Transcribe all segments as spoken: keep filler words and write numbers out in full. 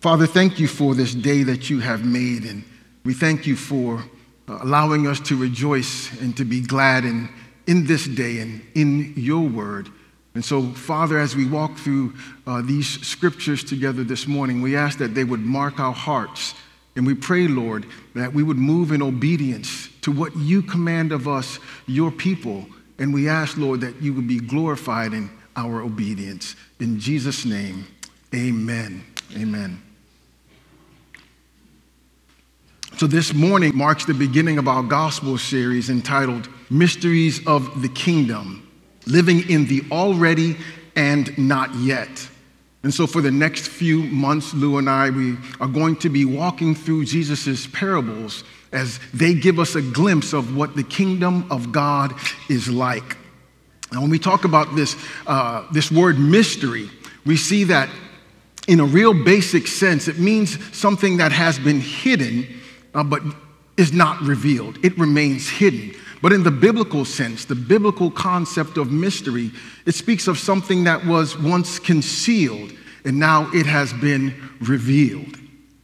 Father, thank you for this day that you have made, and we thank you for uh, allowing us to rejoice and to be glad in, in this day and in your word. And so, Father, as we walk through uh, these scriptures together this morning, we ask that they would mark our hearts. And we pray, Lord, that we would move in obedience to what you command of us, your people. And we ask, Lord, that you would be glorified in our obedience. In Jesus' name, amen. Amen. So this morning marks the beginning of our gospel series entitled Mysteries of the Kingdom, Living in the Already and Not Yet. And so for the next few months, Lou and I, we are going to be walking through Jesus' parables as they give us a glimpse of what the kingdom of God is like. And when we talk about this, uh, this word mystery, we see that in a real basic sense, it means something that has been hidden, uh, but is not revealed. It remains hidden. But in the biblical sense, the biblical concept of mystery, it speaks of something that was once concealed, and now it has been revealed.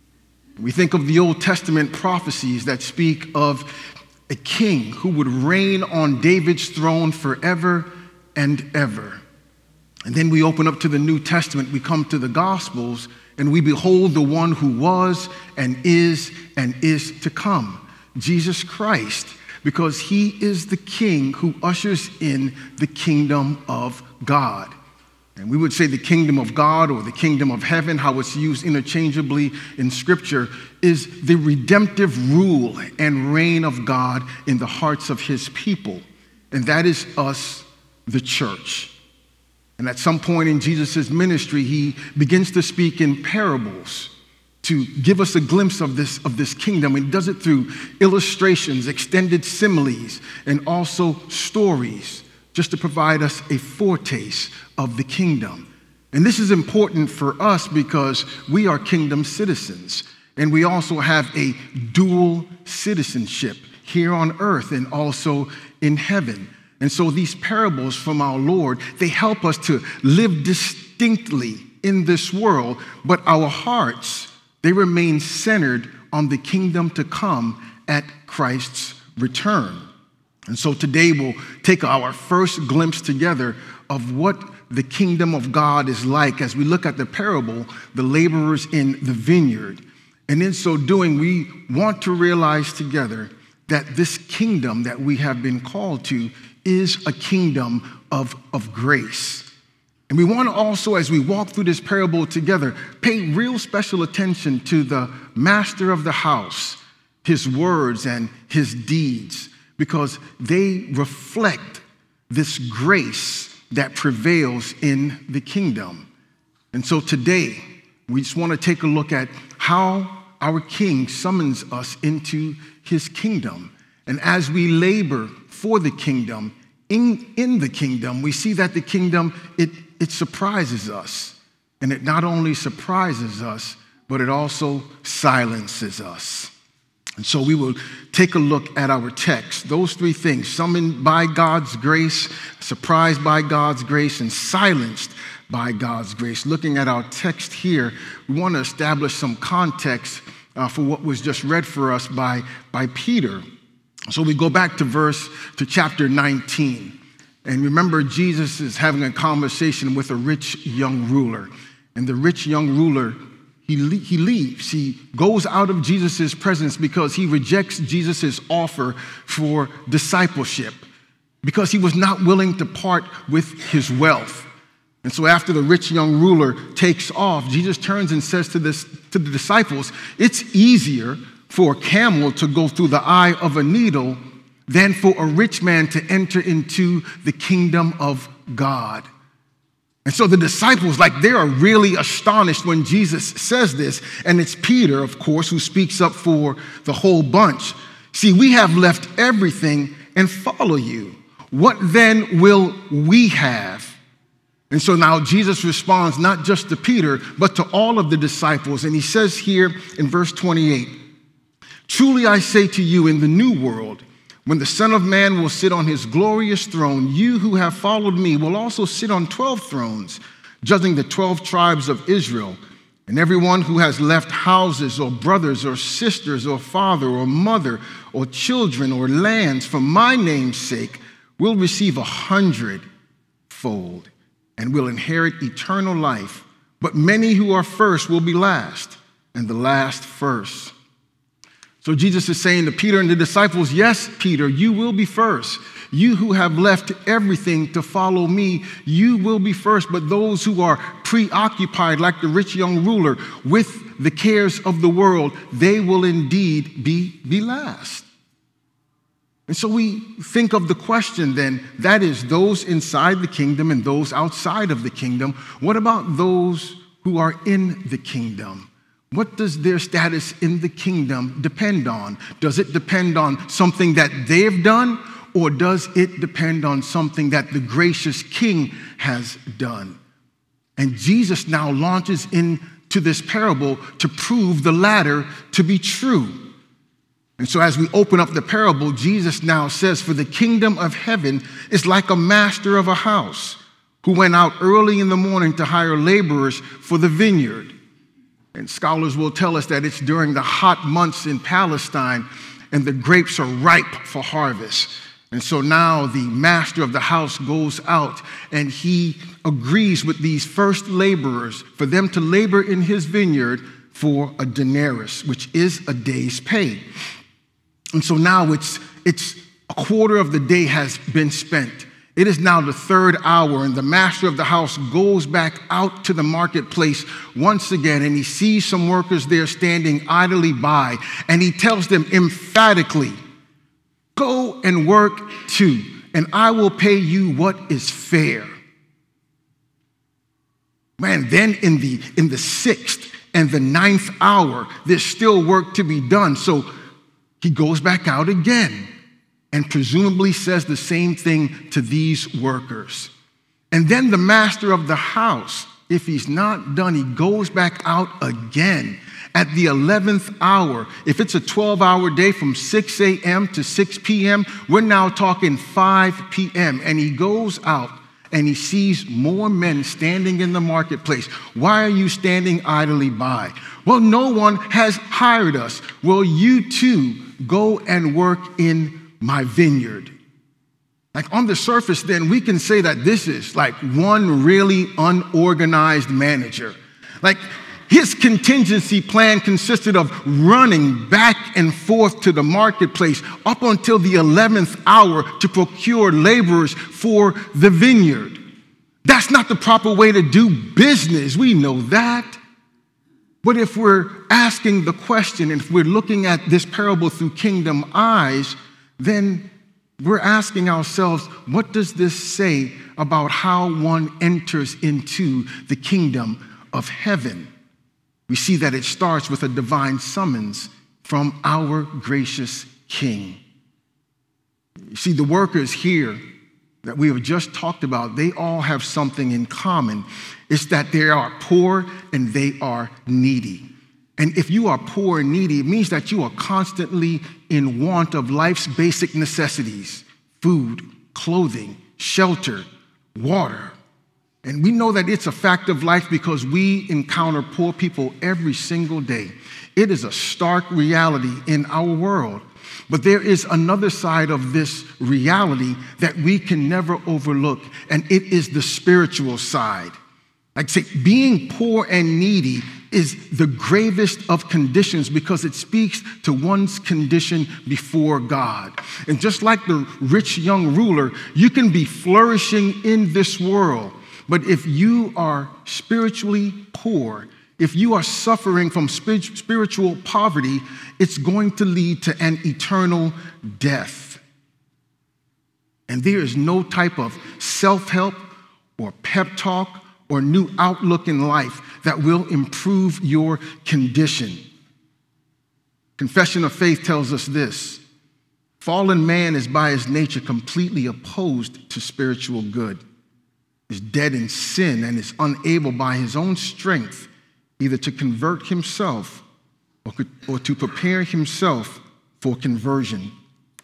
We think of the Old Testament prophecies that speak of a king who would reign on David's throne forever and ever. And then we open up to the New Testament, we come to the Gospels, and we behold the one who was and is and is to come, Jesus Christ, because he is the king who ushers in the kingdom of God. And we would say the kingdom of God or the kingdom of heaven, how it's used interchangeably in Scripture, is the redemptive rule and reign of God in the hearts of his people. And that is us, the church. And at some point in Jesus' ministry, he begins to speak in parables to give us a glimpse of this, of this kingdom. And he does it through illustrations, extended similes, and also stories, just to provide us a foretaste of the kingdom. And this is important for us because we are kingdom citizens, and we also have a dual citizenship here on earth and also in heaven. And so these parables from our Lord, they help us to live distinctly in this world, but our hearts, they remain centered on the kingdom to come at Christ's return. And so today we'll take our first glimpse together of what the kingdom of God is like as we look at the parable, the laborers in the vineyard. And in so doing, we want to realize together that this kingdom that we have been called to is a kingdom of, of grace. And we want to also, as we walk through this parable together, pay real special attention to the master of the house, his words and his deeds, because they reflect this grace that prevails in the kingdom. And so today, we just want to take a look at how our King summons us into his kingdom. And as we labor for the kingdom, in, in the kingdom, we see that the kingdom, it, it surprises us. And it not only surprises us, but it also silences us. And so we will take a look at our text. Those three things, summoned by God's grace, surprised by God's grace, and silenced by God's grace. Looking at our text here, we want to establish some context uh, for what was just read for us by, by Peter. So we go back to verse, to chapter nineteen. And remember, Jesus is having a conversation with a rich young ruler. And the rich young ruler, he, le- he leaves. He goes out of Jesus' presence because he rejects Jesus' offer for discipleship, because he was not willing to part with his wealth. And so after the rich young ruler takes off, Jesus turns and says to, this, to the disciples, it's easier for a camel to go through the eye of a needle than for a rich man to enter into the kingdom of God. And so the disciples, like, they are really astonished when Jesus says this. And it's Peter, of course, who speaks up for the whole bunch. See, we have left everything and follow you. What then will we have? And so now Jesus responds not just to Peter, but to all of the disciples. And he says here in verse twenty-eight, truly I say to you, in the new world, when the Son of Man will sit on his glorious throne, you who have followed me will also sit on twelve thrones, judging the twelve tribes of Israel. And everyone who has left houses or brothers or sisters or father or mother or children or lands for my name's sake will receive a hundredfold and will inherit eternal life. But many who are first will be last, and the last first. So Jesus is saying to Peter and the disciples, yes, Peter, you will be first. You who have left everything to follow me, you will be first. But those who are preoccupied, like the rich young ruler, with the cares of the world, they will indeed be, be last. And so we think of the question then, that is those inside the kingdom and those outside of the kingdom. What about those who are in the kingdom? What does their status in the kingdom depend on? Does it depend on something that they've done, or does it depend on something that the gracious King has done? And Jesus now launches into this parable to prove the latter to be true. And so as we open up the parable, Jesus now says, for the kingdom of heaven is like a master of a house who went out early in the morning to hire laborers for the vineyard. And scholars will tell us that it's during the hot months in Palestine and the grapes are ripe for harvest. And so now the master of the house goes out and he agrees with these first laborers for them to labor in his vineyard for a denarius, which is a day's pay. And so now it's, it's a quarter of the day has been spent. It is now the third hour, and the master of the house goes back out to the marketplace once again, and he sees some workers there standing idly by, and he tells them emphatically, go and work too, and I will pay you what is fair. Man, then in the, in the sixth and the ninth hour, there's still work to be done. So he goes back out again and presumably says the same thing to these workers. And then the master of the house, if he's not done, he goes back out again at the eleventh hour. If it's a twelve-hour day from six a.m. to six p.m., we're now talking five p.m. And he goes out and he sees more men standing in the marketplace. Why are you standing idly by? Well, no one has hired us. Well, you too go and work in my vineyard. Like on the surface, then we can say that this is like one really unorganized manager. Like his contingency plan consisted of running back and forth to the marketplace up until the eleventh hour to procure laborers for the vineyard. That's not the proper way to do business. We know that. But if we're asking the question, and if we're looking at this parable through kingdom eyes, then we're asking ourselves, what does this say about how one enters into the kingdom of heaven? We see that it starts with a divine summons from our gracious King. You see, the workers here that we have just talked about, they all have something in common. It's that they are poor and they are needy. And if you are poor and needy, it means that you are constantly in want of life's basic necessities: food, clothing, shelter, water. And we know that it's a fact of life because we encounter poor people every single day. It is a stark reality in our world. But there is another side of this reality that we can never overlook, and it is the spiritual side. Like say, being poor and needy is the gravest of conditions because it speaks to one's condition before God. And just like the rich young ruler, you can be flourishing in this world, but if you are spiritually poor, if you are suffering from spiritual poverty, it's going to lead to an eternal death. And there is no type of self-help or pep talk or new outlook in life that will improve your condition. Confession of Faith tells us this: fallen man is by his nature completely opposed to spiritual good, is dead in sin, and is unable by his own strength either to convert himself or, or to prepare himself for conversion.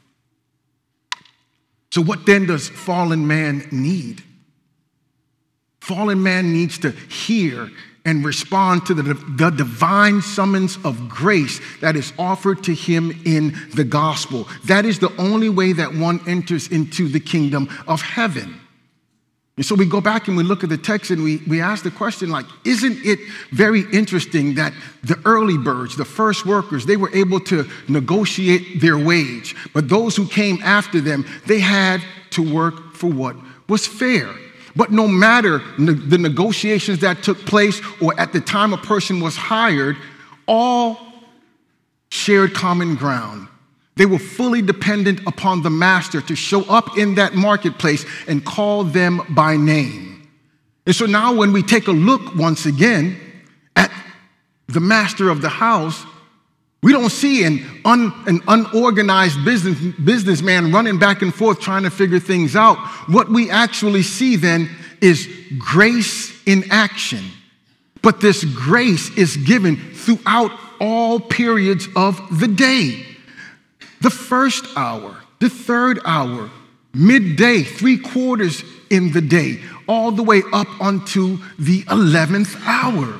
So what then does fallen man need? Fallen man needs to hear and respond to the, the divine summons of grace that is offered to him in the gospel. That is the only way that one enters into the kingdom of heaven. And so we go back and we look at the text and we, we ask the question, like, isn't it very interesting that the early birds, the first workers, they were able to negotiate their wage, but those who came after them, they had to work for what was fair. But no matter ne- the negotiations that took place or at the time a person was hired, all shared common ground. They were fully dependent upon the master to show up in that marketplace and call them by name. And so now when we take a look once again at the master of the house, we don't see an, un, an unorganized business, businessman running back and forth trying to figure things out. What we actually see then is grace in action. But this grace is given throughout all periods of the day. The first hour, the third hour, midday, three quarters in the day, all the way up unto the eleventh hour.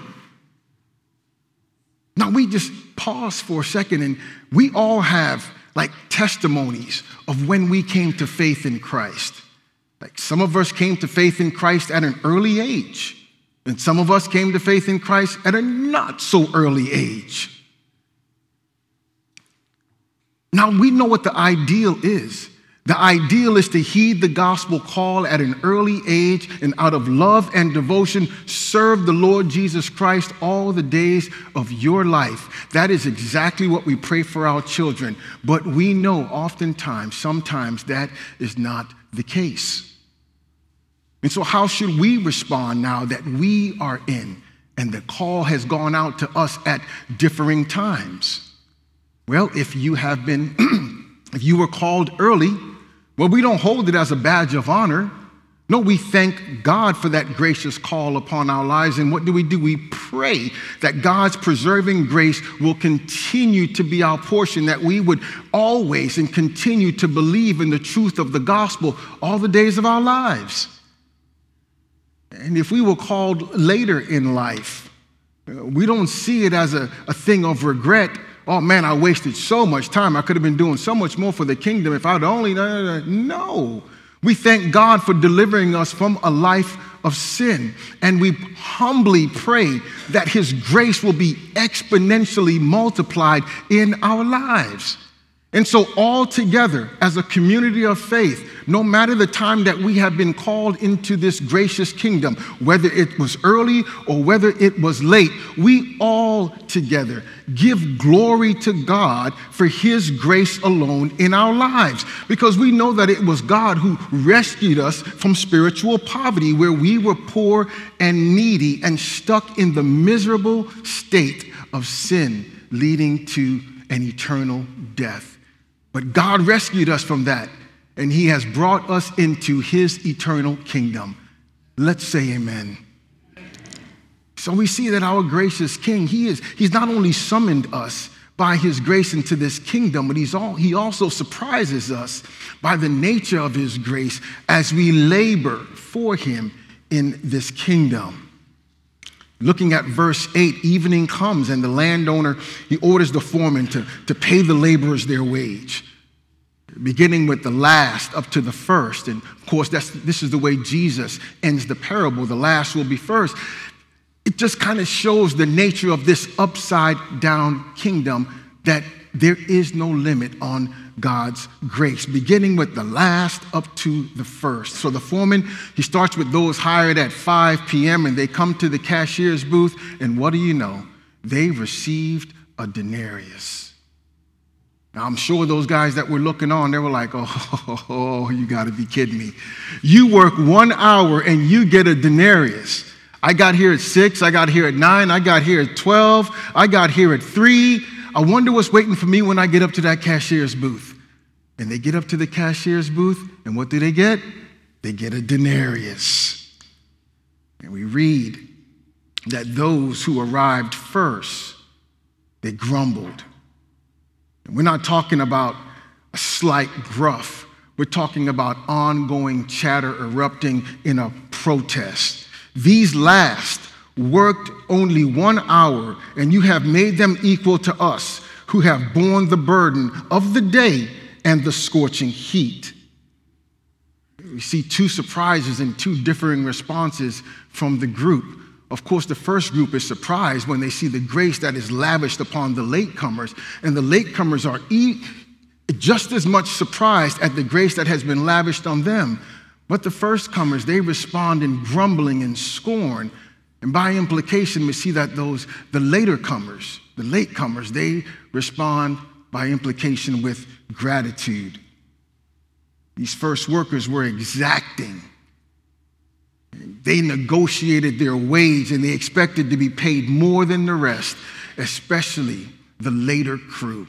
Now we just pause for a second, and we all have like testimonies of when we came to faith in Christ. Like some of us came to faith in Christ at an early age, and some of us came to faith in Christ at a not so early age. Now, we know what the ideal is. The ideal is to heed the gospel call at an early age and out of love and devotion, serve the Lord Jesus Christ all the days of your life. That is exactly what we pray for our children. But we know oftentimes, sometimes that is not the case. And so how should we respond now that we are in and the call has gone out to us at differing times? Well, if you have been, if you were called early, well, we don't hold it as a badge of honor. No, we thank God for that gracious call upon our lives. And what do we do? We pray that God's preserving grace will continue to be our portion, that we would always and continue to believe in the truth of the gospel all the days of our lives. And if we were called later in life, we don't see it as a, a thing of regret. Oh man, I wasted so much time. I could have been doing so much more for the kingdom if I'd only, no, no, no. We thank God for delivering us from a life of sin. And we humbly pray that his grace will be exponentially multiplied in our lives. And so all together as a community of faith, no matter the time that we have been called into this gracious kingdom, whether it was early or whether it was late, we all together give glory to God for his grace alone in our lives. Because we know that it was God who rescued us from spiritual poverty, where we were poor and needy and stuck in the miserable state of sin, leading to an eternal death. But God rescued us from that, and he has brought us into his eternal kingdom. Let's say amen. So we see that our gracious King, he is, he's not only summoned us by his grace into this kingdom, but he's all, he also surprises us by the nature of his grace as we labor for him in this kingdom. Looking at verse eight, evening comes and the landowner, he orders the foreman to, to pay the laborers their wage, beginning with the last up to the first. And of course, that's, this is the way Jesus ends the parable. The last will be first. It just kind of shows the nature of this upside down kingdom, that there is no limit on God's grace, beginning with the last up to the first. So the foreman, he starts with those hired at five p.m. and they come to the cashier's booth, and what do you know? They received a denarius. Now, I'm sure those guys that were looking on, they were like, oh, oh, oh you got to be kidding me. You work one hour and you get a denarius. I got here at six, I got here at nine, I got here at twelve, I got here at three. I wonder what's waiting for me when I get up to that cashier's booth. And they get up to the cashier's booth, and what do they get? They get a denarius. And we read that those who arrived first, they grumbled. And we're not talking about a slight gruff. We're talking about ongoing chatter erupting in a protest. These last worked only one hour, and you have made them equal to us, who have borne the burden of the day and the scorching heat. We see two surprises and two differing responses from the group. Of course, the first group is surprised when they see the grace that is lavished upon the latecomers, and the latecomers are e- just as much surprised at the grace that has been lavished on them. But the firstcomers, they respond in grumbling and scorn, and by implication, we see that those, the later comers, the latecomers, they respond by implication with gratitude. These first workers were exacting. They negotiated their wage and they expected to be paid more than the rest, especially the later crew.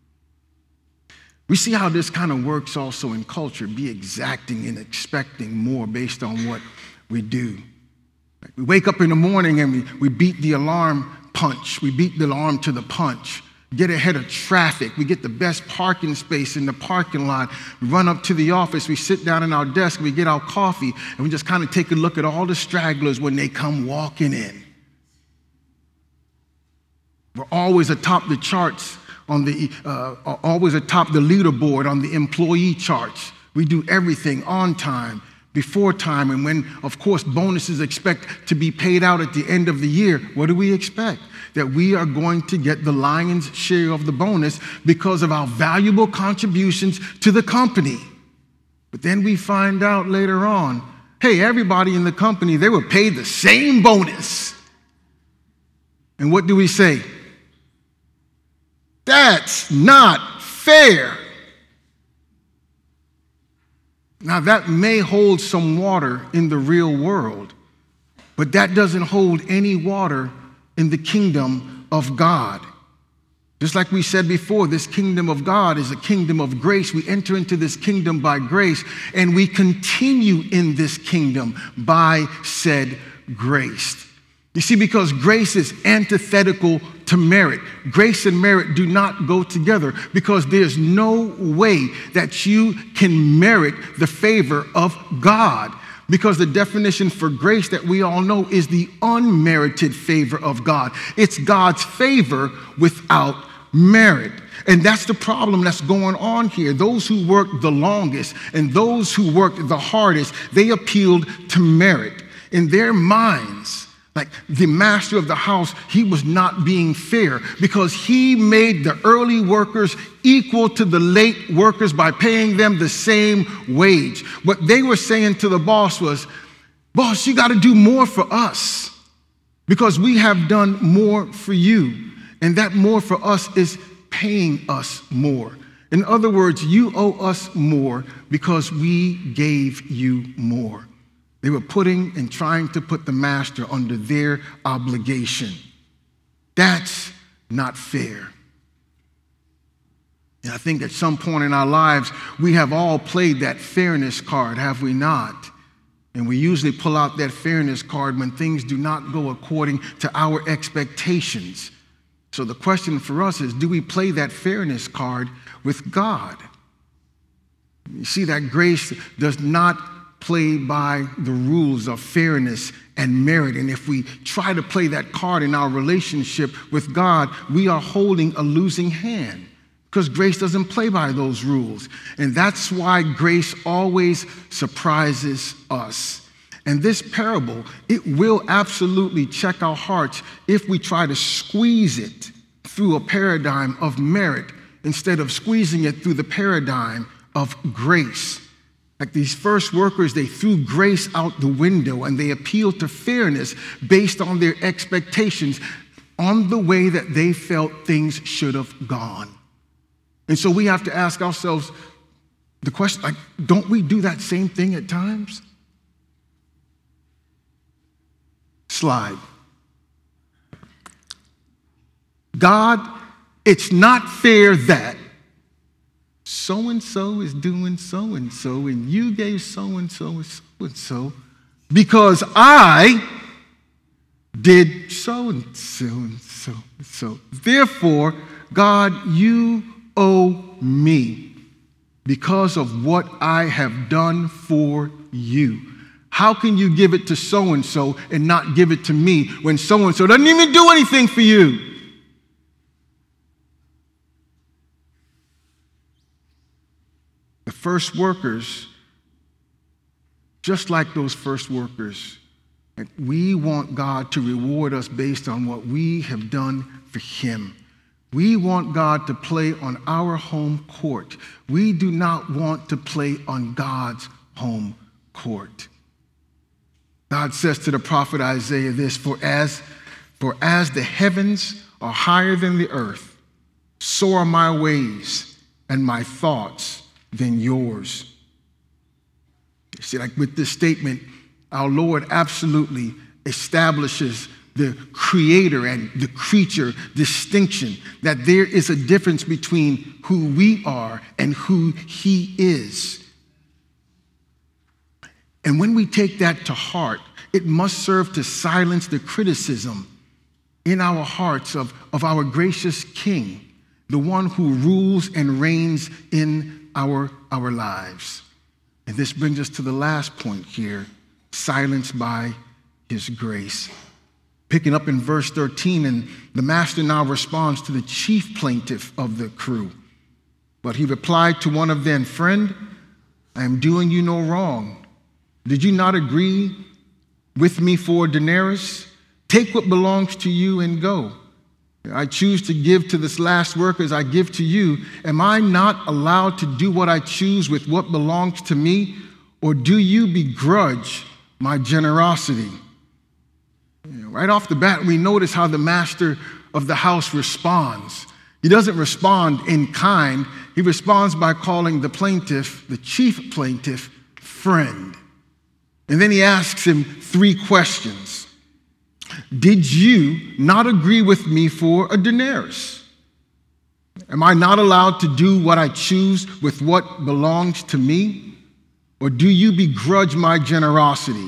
We see how this kind of works also in culture, be exacting and expecting more based on what we do. We wake up in the morning and we, we beat the alarm punch. We beat the alarm to the punch. Get ahead of traffic. We get the best parking space in the parking lot. We run up to the office. We sit down in our desk. We get our coffee. And we just kind of take a look at all the stragglers when they come walking in. We're always atop the charts on the, uh, always atop the leaderboard on the employee charts. We do everything on time, before time. And when, of course, bonuses expect to be paid out at the end of the year, what do we expect? That we are going to get the lion's share of the bonus because of our valuable contributions to the company. But then we find out later on, hey, everybody in the company, they were paid the same bonus. And what do we say? That's not fair. Now, that may hold some water in the real world, but that doesn't hold any water in the kingdom of God. Just like we said before, this kingdom of God is a kingdom of grace. We enter into this kingdom by grace, and we continue in this kingdom by said grace. You see, because grace is antithetical to merit. Grace and merit do not go together because there's no way that you can merit the favor of God. Because the definition for grace that we all know is the unmerited favor of God. It's God's favor without merit. And that's the problem that's going on here. Those who worked the longest and those who worked the hardest, they appealed to merit. In their minds, like the master of the house, he was not being fair because he made the early workers equal to the late workers by paying them the same wage. What they were saying to the boss was, boss, you got to do more for us because we have done more for you. And that more for us is paying us more. In other words, you owe us more because we gave you more. They were putting and trying to put the master under their obligation. That's not fair. And I think at some point in our lives, we have all played that fairness card, have we not? And we usually pull out that fairness card when things do not go according to our expectations. So the question for us is, do we play that fairness card with God? You see that grace does not play by the rules of fairness and merit. And if we try to play that card in our relationship with God, we are holding a losing hand because grace doesn't play by those rules. And that's why grace always surprises us. And this parable, it will absolutely check our hearts if we try to squeeze it through a paradigm of merit instead of squeezing it through the paradigm of grace. Like these first workers, they threw grace out the window and they appealed to fairness based on their expectations on the way that they felt things should have gone. And so we have to ask ourselves the question, like, don't we do that same thing at times? Slide. God, it's not fair that so-and-so is doing so-and-so, and you gave so-and-so and so-and-so because I did so-and-so and so-and-so. Therefore, God, you owe me because of what I have done for you. How can you give it to so-and-so and not give it to me when so-and-so doesn't even do anything for you? The first workers, just like those first workers, we want God to reward us based on what we have done for him. We want God to play on our home court. We do not want to play on God's home court. God says to the prophet Isaiah this, for as, for as the heavens are higher than the earth, so are my ways and my thoughts than yours. You see, like with this statement, our Lord absolutely establishes the creator and the creature distinction, that there is a difference between who we are and who he is. And when we take that to heart, it must serve to silence the criticism in our hearts of, of our gracious King, the one who rules and reigns in our, our lives. And this brings us to the last point here, silenced by his grace. Picking up in verse thirteen, and the master now responds to the chief plaintiff of the crew. But he replied to one of them, friend, I am doing you no wrong. Did you not agree with me for a denarius? Take what belongs to you and go. I choose to give to this last worker as I give to you. Am I not allowed to do what I choose with what belongs to me? Or do you begrudge my generosity? You know, right off the bat, we notice how the master of the house responds. He doesn't respond in kind. He responds by calling the plaintiff, the chief plaintiff, friend. And then he asks him three questions. Did you not agree with me for a denarius? Am I not allowed to do what I choose with what belongs to me? Or do you begrudge my generosity?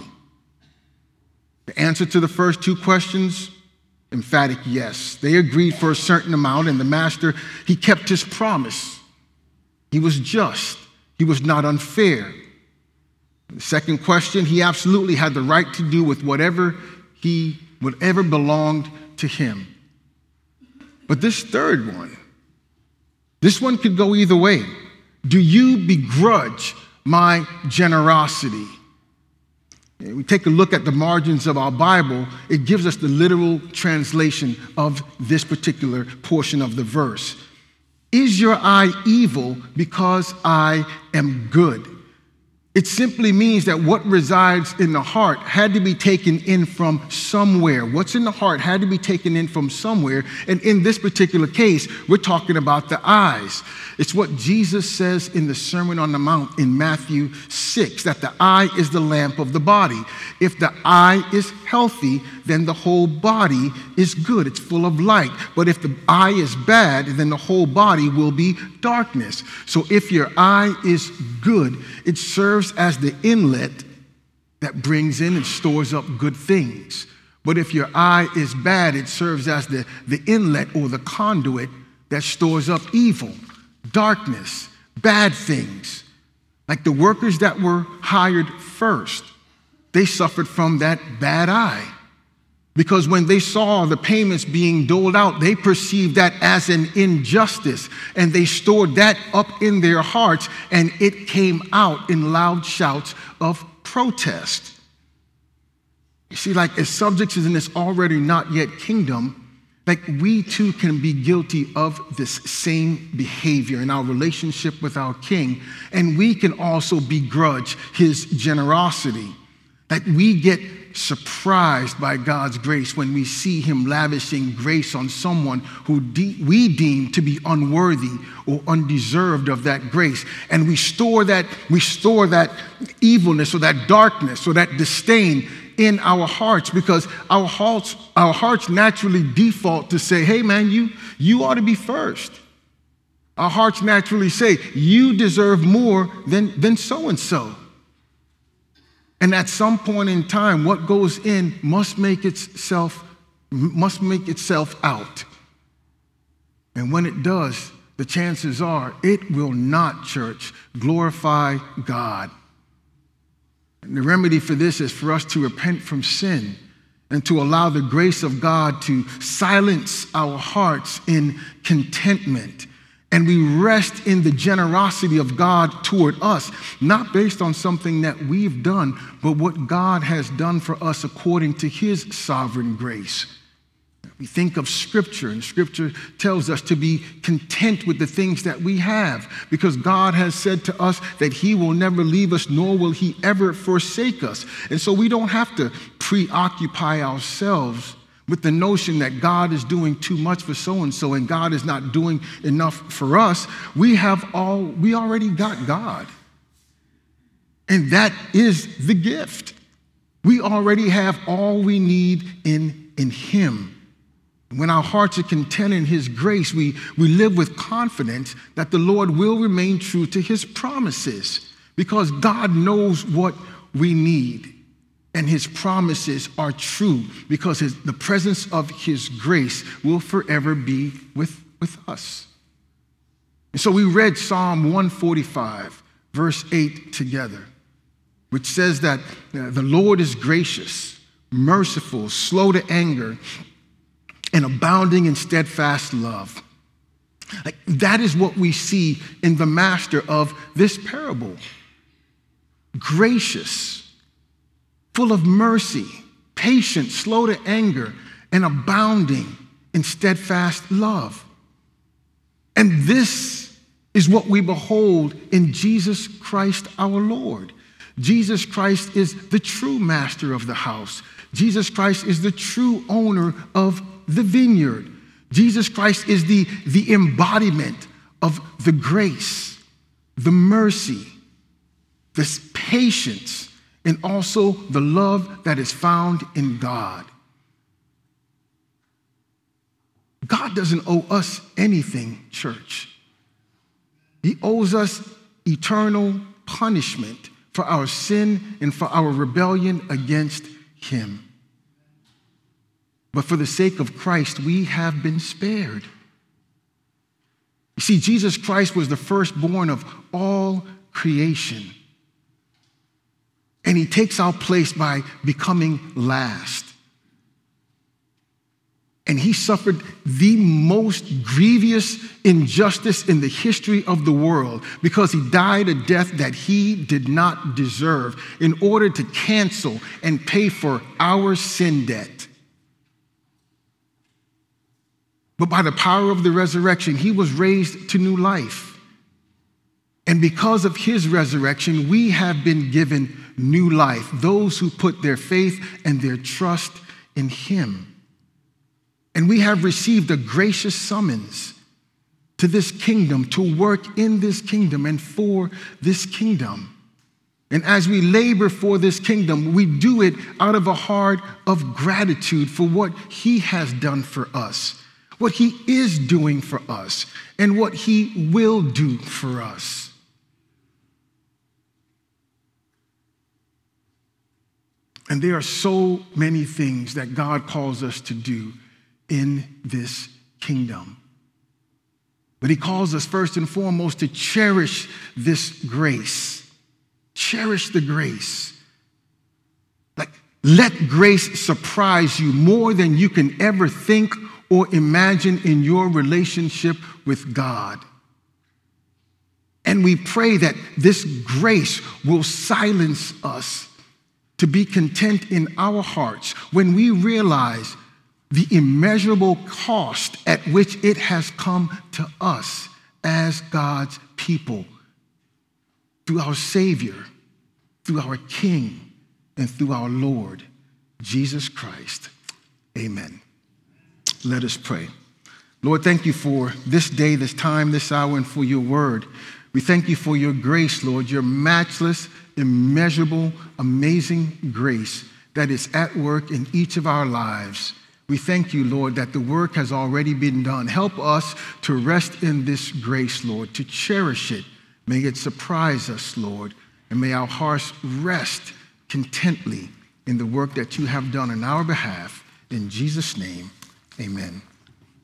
The answer to the first two questions, emphatic yes. They agreed for a certain amount, and the master, he kept his promise. He was just. He was not unfair. The second question, he absolutely had the right to do with whatever he, whatever belonged to him. But this third one, this one could go either way. Do you begrudge my generosity? We take a look at the margins of our Bible, it gives us the literal translation of this particular portion of the verse. Is your eye evil because I am good? It simply means that what resides in the heart had to be taken in from somewhere. What's in the heart had to be taken in from somewhere. And in this particular case, we're talking about the eyes. It's what Jesus says in the Sermon on the Mount in Matthew six, that the eye is the lamp of the body. If the eye is healthy, then the whole body is good. It's full of light. But if the eye is bad, then the whole body will be darkness. So if your eye is good, it serves as the inlet that brings in and stores up good things. But if your eye is bad, it serves as the, the inlet or the conduit that stores up evil, darkness, bad things. Like the workers that were hired first, they suffered from that bad eye. Because when they saw the payments being doled out, they perceived that as an injustice, and they stored that up in their hearts, and it came out in loud shouts of protest. You see, like as subjects in this already not yet kingdom, like we too can be guilty of this same behavior in our relationship with our King, and we can also begrudge his generosity. Like we get surprised by God's grace when we see him lavishing grace on someone who de- we deem to be unworthy or undeserved of that grace. And we store that, we store that evilness or that darkness or that disdain in our hearts because our hearts, our hearts naturally default to say, hey man, you, you ought to be first. Our hearts naturally say, you deserve more than, than so-and-so. And at some point in time, what goes in must make itself, must make itself out. And when it does, the chances are it will not, church, glorify God. And the remedy for this is for us to repent from sin and to allow the grace of God to silence our hearts in contentment. And we rest in the generosity of God toward us, not based on something that we've done, but what God has done for us according to his sovereign grace. We think of Scripture, and Scripture tells us to be content with the things that we have, because God has said to us that he will never leave us, nor will he ever forsake us. And so we don't have to preoccupy ourselves with the notion that God is doing too much for so-and-so and God is not doing enough for us. We have all, we already got God. And that is the gift. We already have all we need in, in him. When our hearts are content in his grace, we, we live with confidence that the Lord will remain true to his promises, because God knows what we need. And his promises are true because his, the presence of his grace will forever be with, with us. And so we read Psalm one forty-five, verse eight together, which says that uh, the Lord is gracious, merciful, slow to anger, and abounding in steadfast love. Like, that is what we see in the master of this parable. Gracious, full of mercy, patient, slow to anger, and abounding in steadfast love. And this is what we behold in Jesus Christ our Lord. Jesus Christ is the true master of the house. Jesus Christ is the true owner of the vineyard. Jesus Christ is the, the embodiment of the grace, the mercy, this patience, and also the love that is found in God. God doesn't owe us anything, church. He owes us eternal punishment for our sin and for our rebellion against him. But for the sake of Christ, we have been spared. You see, Jesus Christ was the firstborn of all creation. And he takes our place by becoming last. And he suffered the most grievous injustice in the history of the world, because he died a death that he did not deserve in order to cancel and pay for our sin debt. But by the power of the resurrection, he was raised to new life. And because of his resurrection, we have been given new life, those who put their faith and their trust in him. And we have received a gracious summons to this kingdom, to work in this kingdom and for this kingdom. And as we labor for this kingdom, we do it out of a heart of gratitude for what he has done for us, what he is doing for us, and what he will do for us. And there are so many things that God calls us to do in this kingdom. But he calls us first and foremost to cherish this grace. Cherish the grace. Like, let grace surprise you more than you can ever think or imagine in your relationship with God. And we pray that this grace will silence us to be content in our hearts when we realize the immeasurable cost at which it has come to us as God's people through our Savior, through our King, and through our Lord, Jesus Christ. Amen. Let us pray. Lord, thank you for this day, this time, this hour, and for your word. We thank you for your grace, Lord, your matchless, immeasurable, amazing grace that is at work in each of our lives. We thank you, Lord, that the work has already been done. Help us to rest in this grace, Lord, to cherish it. May it surprise us, Lord, and may our hearts rest contently in the work that you have done on our behalf. In Jesus' name, amen.